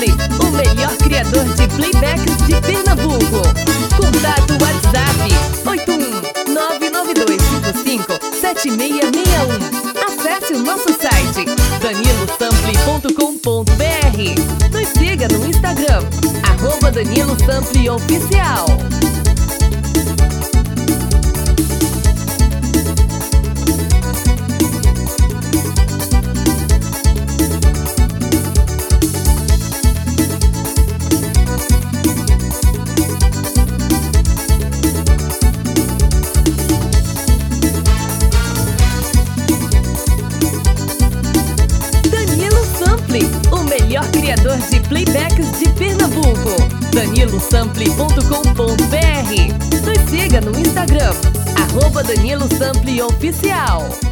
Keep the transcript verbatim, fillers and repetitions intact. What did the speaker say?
Sample, o melhor criador de playbacks de Pernambuco. Contato WhatsApp oito um nove nove dois cinco cinco sete seis seis um. Acesse o nosso site danilo sample ponto com ponto br. Nos siga no Instagram, arroba Danilo Sample Oficial. O melhor criador de playbacks de Pernambuco. danilo sample ponto com ponto br. Nos siga no Instagram, arroba Danilo Sample Oficial.